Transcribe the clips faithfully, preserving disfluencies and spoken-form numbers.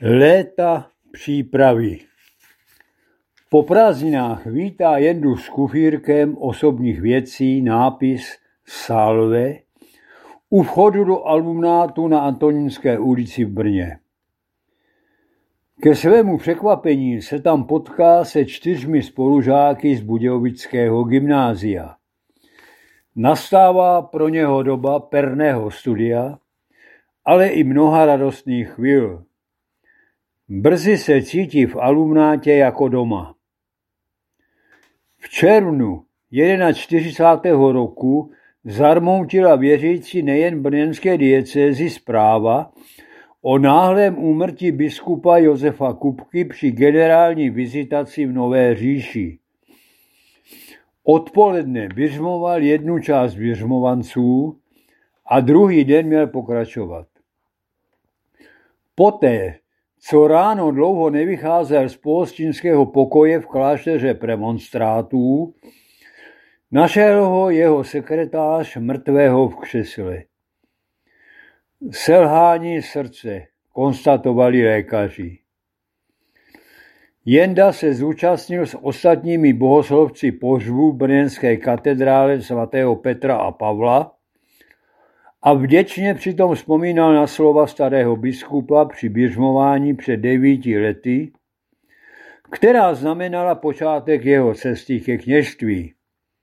Léta přípravy. Po prázdninách vítá Jendu s kufírkem osobních věcí nápis Salve u vchodu do alumnátu na Antonínské ulici v Brně. Ke svému překvapení se tam potká se čtyřmi spolužáky z Budějovického gymnázia. Nastává pro něho doba perného studia, ale i mnoha radostných chvil. Brzy se cítí v alumnátě jako doma. V červnu čtyřicátého prvního roku zarmoutila věřící nejen brněnské diecézi zpráva o náhlém úmrtí biskupa Josefa Kupky při generální vizitaci v Nové Říši. Odpoledne biřmoval jednu část biřmovanců a druhý den měl pokračovat. Poté, co ráno dlouho nevycházel z pohostinského pokoje v klášteře premonstrátů, našel ho jeho sekretář mrtvého v křesle. Selhání srdce, konstatovali lékaři. Jenda se zúčastnil s ostatními bohoslovci pohřbu v brněnské katedrále svatého Petra a Pavla a vděčně přitom vzpomínal na slova starého biskupa při biřmování před devíti lety, která znamenala počátek jeho cesty ke kněžství.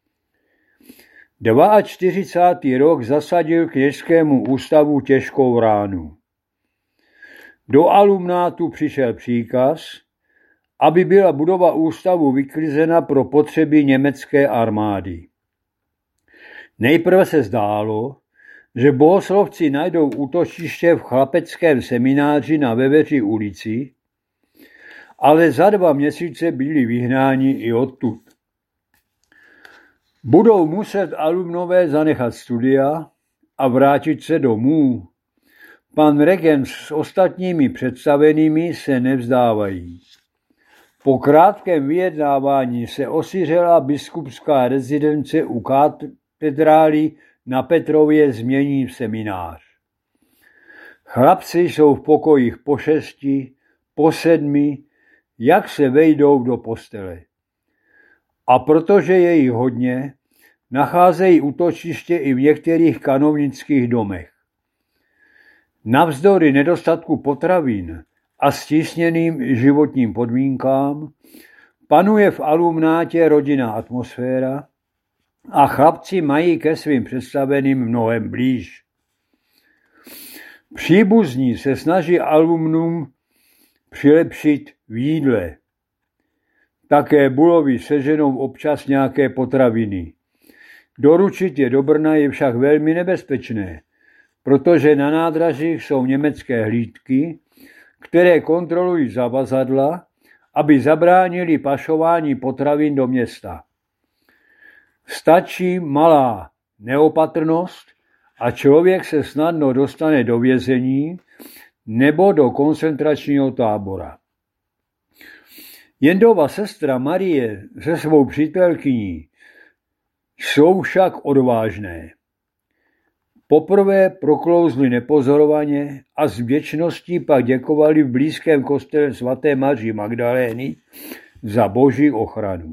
čtyřicátý druhý rok zasadil kněžskému ústavu těžkou ránu. Do alumnátu přišel příkaz, aby byla budova ústavu vyklizena pro potřeby německé armády. Nejprve se zdálo, že bohoslovci najdou útočiště v chlapeckém semináři na Veveří ulici, ale za dva měsíce byli vyhnáni i odtud. Budou muset alumnové zanechat studia a vrátit se domů. Pan regent s ostatními představenými se nevzdávají. Po krátkém vyjednávání se osiřela biskupská rezidence u katedrály na Petrově změní v seminář. Chlapci jsou v pokojích po šesti, po sedmi, jak se vejdou do postele. A protože je jich hodně, nacházejí útočiště i v některých kanovnických domech. Navzdory nedostatku potravin a stísněným životním podmínkám panuje v alumnátě rodinná atmosféra a chlapci mají ke svým představeným mnohem blíž. Příbuzní se snaží alumnům přilepšit v jídle. Také Bulovi seženou občas nějaké potraviny. Doručit je do Brna je však velmi nebezpečné, protože na nádražích jsou německé hlídky, které kontrolují zavazadla, aby zabránili pašování potravin do města. Stačí malá neopatrnost a člověk se snadno dostane do vězení nebo do koncentračního tábora. Jendova sestra Marie se svou přítelkyní jsou však odvážné. Poprvé proklouzli nepozorovaně a s vděčností pak děkovali v blízkém kostele svaté Maří Magdalény za boží ochranu.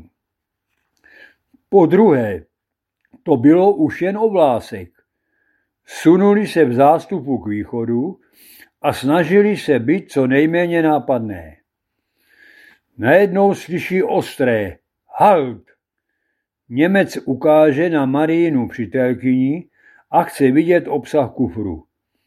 Po druhé, to bylo už jen o vlásek. Sunuli se v zástupu k východu a snažili se být co nejméně nápadné. Najednou slyší ostré halt. Němec ukáže na Marijinu přítelkyni a chce vidět obsah kufru.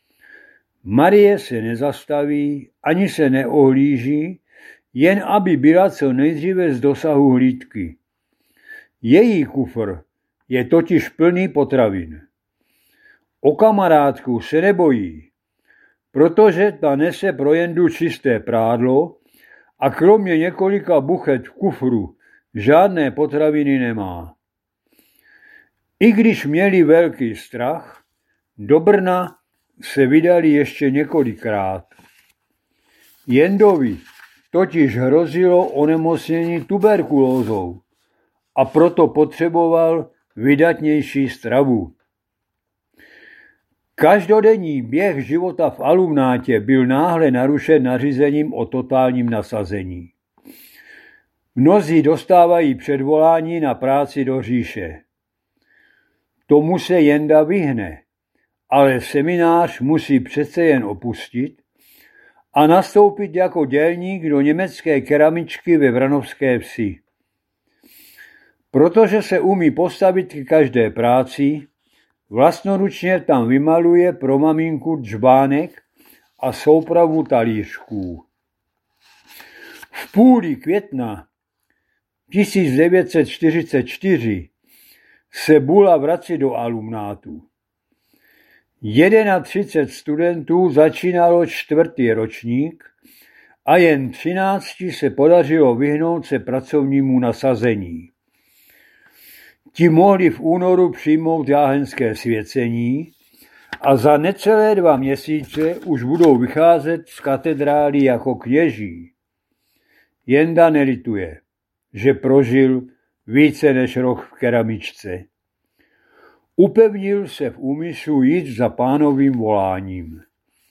Marie se nezastaví, ani se neohlíží, jen aby byla co nejdříve z dosahu hlídky. Její kufr je totiž plný potravin. O kamarádku se nebojí, protože ta nese pro Jendu čisté prádlo a kromě několika buchet v kufru žádné potraviny nemá. I když měli velký strach, do Brna se vydali ještě několikrát. Jendovi totiž hrozilo onemocnění tuberkulózou a proto potřeboval vydatnější stravu. Každodenní běh života v alumnátě byl náhle narušen nařízením o totálním nasazení. Mnozí dostávají předvolání na práci do říše. Tomu se Jenda vyhne, ale seminář musí přece jen opustit a nastoupit jako dělník do německé keramičky ve Vranovské Vsi. Protože se umí postavit k každé práci, vlastnoručně tam vymaluje pro maminku džbánek a soupravu talířků. V půli května tisíc devět set čtyřicet čtyři se Bula vrací do alumnátu. třicet jedna studentů začínalo čtvrtý ročník a jen třinácti se podařilo vyhnout se pracovnímu nasazení. Ti mohli v únoru přijmout jáhenské svěcení a za necelé dva měsíce už budou vycházet z katedrály jako kněží. Jenda nelituje, že prožil více než rok v keramičce. Upevnil se v úmyslu jít za pánovým voláním.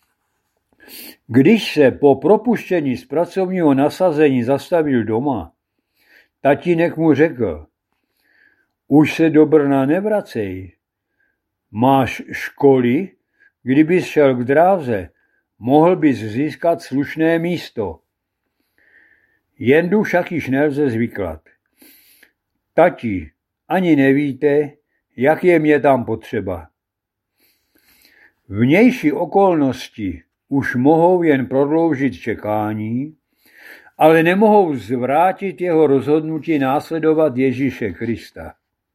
Když se po propuštění z pracovního nasazení zastavil doma, tatínek mu řekl: už se do Brna nevracej. Máš školy, kdybys šel k dráze, mohl bys získat slušné místo. Jendu však již nelze zvyklat. Tati, ani nevíte, jak je mě tam potřeba. Vnější okolnosti už mohou jen prodloužit čekání, ale nemohou zvrátit jeho rozhodnutí následovat Ježíše Krista.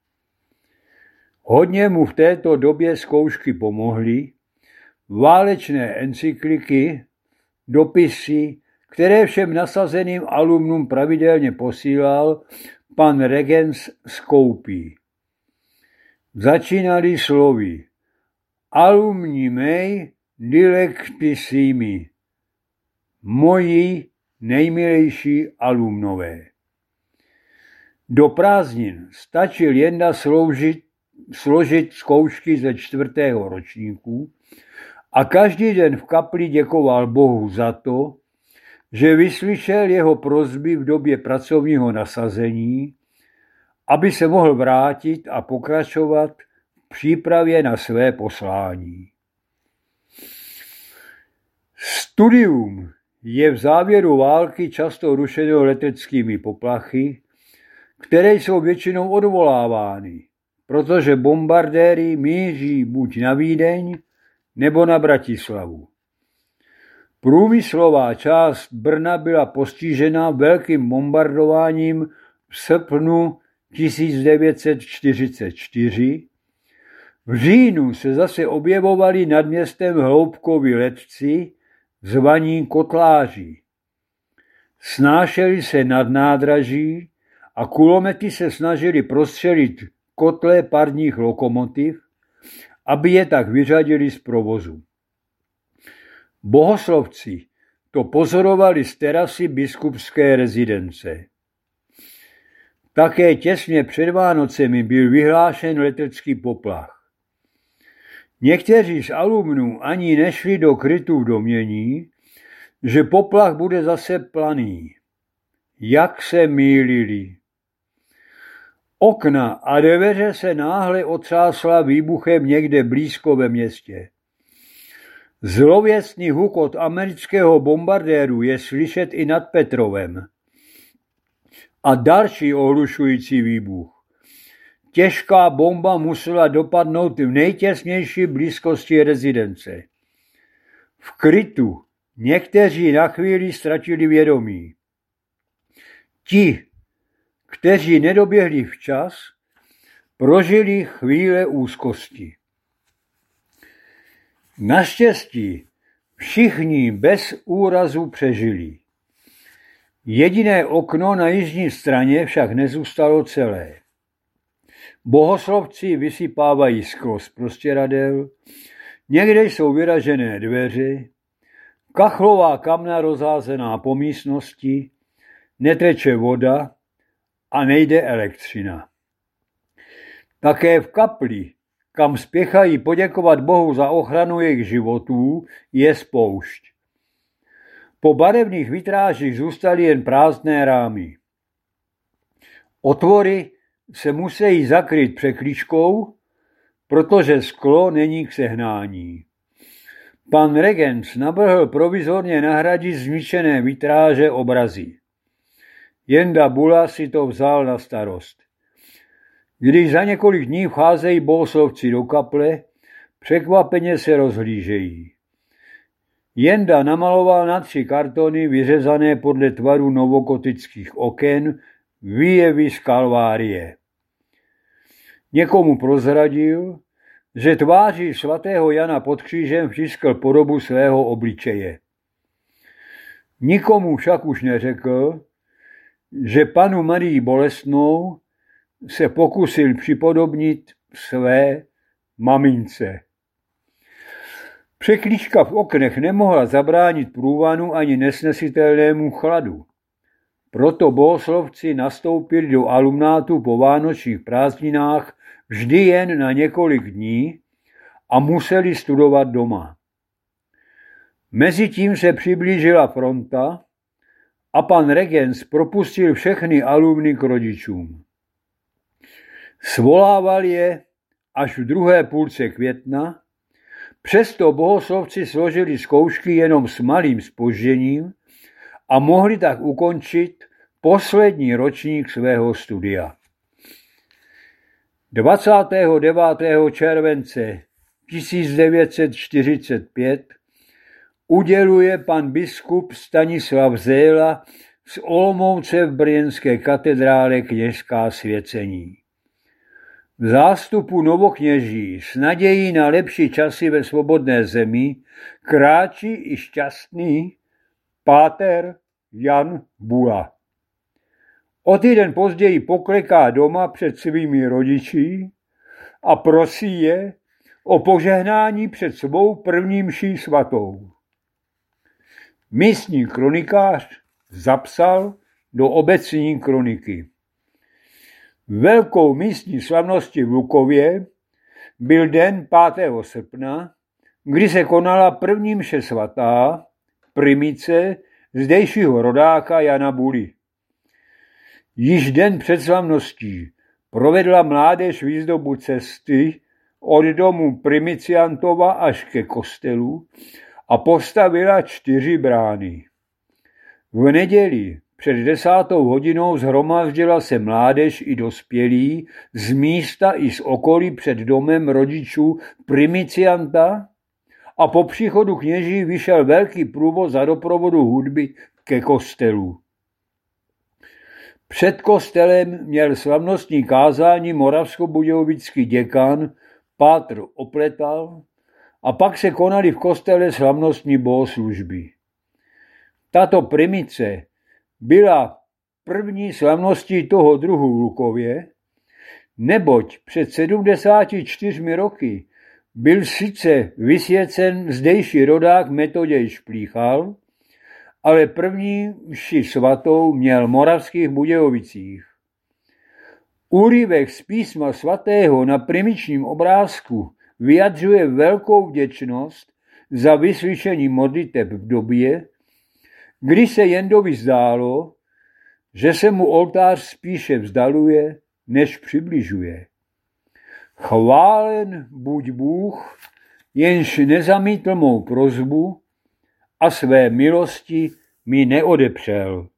Hodně mu v této době zkoušky pomohly, válečné encykliky, dopisy, které všem nasazeným alumnům pravidelně posílal pan Regens z Koupí. Začínali slovy: alumni mei dilectissimi, moji nejmilejší alumnové. Do prázdnin stačil Jenda sloužit, složit zkoušky ze čtvrtého ročníku a každý den v kapli děkoval Bohu za to, že vyslyšel jeho prosby v době pracovního nasazení, aby se mohl vrátit a pokračovat v přípravě na své poslání. Studium je v závěru války často rušeno leteckými poplachy, které jsou většinou odvolávány, protože bombardéry míří buď na Vídeň nebo na Bratislavu. Průmyslová část Brna byla postižena velkým bombardováním v srpnu tisíc devět set čtyřicet čtyři. V říjnu se zase objevovali nad městem hloubkoví letci zvaní kotláři. Snášeli se nad nádraží a kulomety se snažili prostřelit kotle parních lokomotiv, aby je tak vyřadili z provozu. Bohoslovci to pozorovali z terasy biskupské rezidence. Také těsně před Vánocemi byl vyhlášen letecký poplach. Někteří z alumnů ani nešli do krytu v domnění, že poplach bude zase planý. Jak se mýlili. Okna a dveře se náhle otřásla výbuchem někde blízko ve městě. Zlověstný hukot amerického bombardéru je slyšet i nad Petrovem. A další ohlušující výbuch. Těžká bomba musela dopadnout v nejtěsnější blízkosti rezidence. V krytu někteří na chvíli ztratili vědomí. Ti, kteří nedoběhli včas, prožili chvíle úzkosti. Naštěstí všichni bez úrazu přežili. Jediné okno na jižní straně však nezůstalo celé. Bohoslovci vysypávají sklo z prostěradel, někde jsou vyražené dveře, kachlová kamna rozházená po místnosti, neteče voda a nejde elektřina. Také v kapli, kam spěchají poděkovat Bohu za ochranu jejich životů, je spoušť. Po barevných vitrážích zůstaly jen prázdné rámy. Otvory se musí zakrýt překlíčkou, protože sklo není k sehnání. Pan Regens navrhl provizorně nahradit zničené vitráže obrazy. Jenda Bula si to vzal na starost. Když za několik dní vcházejí bohoslovci do kaple, překvapeně se rozhlížejí. Jenda namaloval na tři kartony vyřezané podle tvaru novogotických oken výjevy z Kalvárie. Někomu prozradil, že tváří svatého Jana pod křížem vtiskl podobu svého obličeje. Nikomu však už neřekl, že panu Marii Bolestnou se pokusil připodobnit své mamince. Překlíčka v oknech nemohla zabránit průvanu ani nesnesitelnému chladu. Proto bohoslovci nastoupili do alumnátu po vánočních prázdninách vždy jen na několik dní a museli studovat doma. Mezitím se přiblížila fronta a pan Regens propustil všechny alumny k rodičům. Svolával je až v druhé půlce května, přesto bohoslovci složili zkoušky jenom s malým zpožděním a mohli tak ukončit poslední ročník svého studia. dvacátého devátého července tisíc devět set čtyřicet pět uděluje pan biskup Stanislav Zéla z Olomouce v brněnské katedrále kněžská svěcení. V zástupu novokněží s nadějí na lepší časy ve svobodné zemi kráčí i šťastný páter Jan Bula. O týden později pokleká doma před svými rodiči a prosí je o požehnání před svou první mší svatou. Místní kronikář zapsal do obecní kroniky. Velkou místní slavností v Lukově byl den pátého srpna, kdy se konala první mše svatá, primice zdejšího rodáka Jana Buly. Již den před slavností provedla mládež výzdobu cesty od domu Primiciantova až ke kostelu a postavila čtyři brány. V neděli před desátou hodinou shromáždila se mládež i dospělí z místa i z okolí před domem rodičů Primicianta a po příchodu kněží vyšel velký průvod za doprovodu hudby ke kostelu. Před kostelem měl slavnostní kázání moravskobudějovický děkan pátr Opletal a pak se konaly v kostele slavnostní bohoslužby. Tato primice byla první slavností toho druhu v Lukově, neboť před sedmdesáti čtyřmi roky byl sice vysvěcen zdejší rodák Metoděj Šplíchal, ale první mši svatou měl v Moravských Budějovicích. Úryvek z písma svatého na primičním obrázku vyjadřuje velkou vděčnost za vyslyšení modliteb v době, kdy se Jendovi zdálo, že se mu oltář spíše vzdaluje, než přibližuje. Chválen buď Bůh, jenž nezamítl mou prosbu a své milosti mi neodepřel.